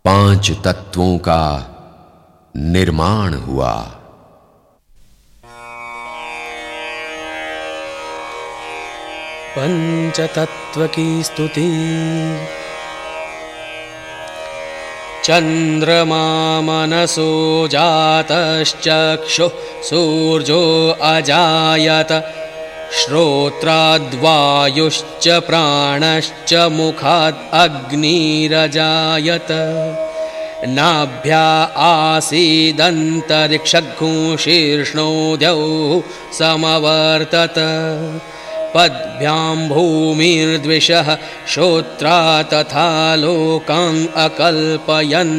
5 तत्वों का निर्माण हुआ। पंचतत्व की स्तुति। चंद्रमा मनसो जातश्चक्षुः सूर्यो अजायत श्रोत्राद्वायुश्च प्राणश्च मुखाद् अग्निरजायत नाभ्या आसीदन्तरिक्षगुंशीर्ष्णो द्यौः समवर्तत पद्भ्यां भूमिर्द्विषः श्रोत्रा तथा लोकान् अकल्पयन्।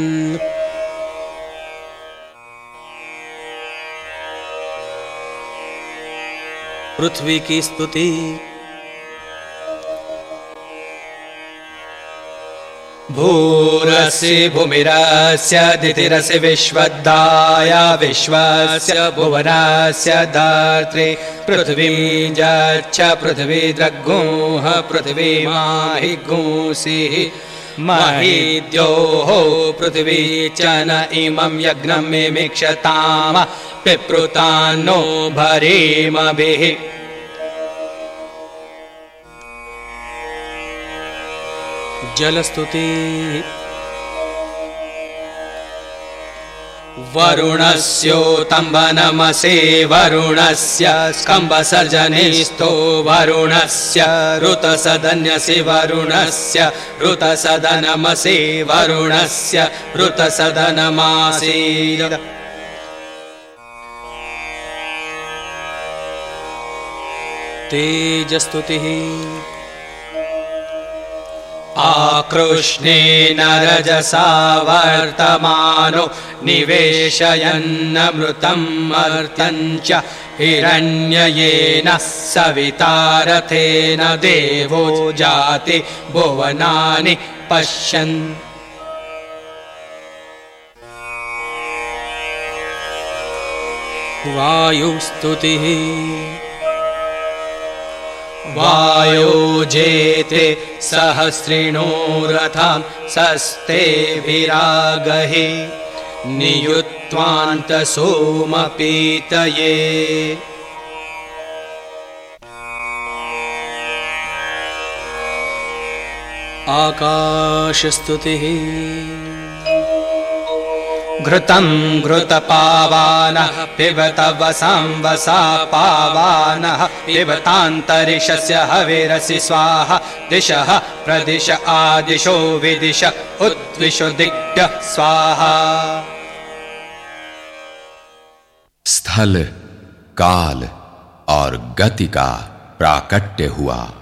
पृथ्वी की स्तुति। भूरसि भूमिरस्य दितिरसि विश्वदाया विश्वस्य भुवनस्य धात्री पृथ्वीं यच्छ पृथ्वी द्रग्गुः पृथ्वी माहि गुंसिः महिद्योः पृथ्वी च न इमं यज्ञं मिमिक्षताम पिप्रुतान्नो भरीमभिः। जलस्तुति। वरुणस्योतम्बनमसे वरुणस्य स्कम्भसर्जनीस्थो वरुणस्य ऋतसदन्यसि वरुणस्य ऋतसदनमसि वरुणस्य ऋतसदनमासीत्। तेजस्तुतिः। आकृष्णेन रजसा वर्तमानो निवेशयन्नमृतं मर्त्यं च हिरण्ययेन सवितारथेन देवो जाति भुवनानि पश्यन्। वायुस्तुतिः। वायो जेते सहस्रिणो रथान् सस्तेभिरागहि नियुत्वान्तसोमपीतये। आकाशस्तुतिः। घृतं घृतपावानः पिबत वसां वसा पावानः पिबतान्तरिक्षस्य हविरसि स्वाहा दिशः प्रदिश आदिशो विदिश उद्विशो दिग्भ्यः स्वाहा। स्थल काल और गति का प्राकट्य हुआ।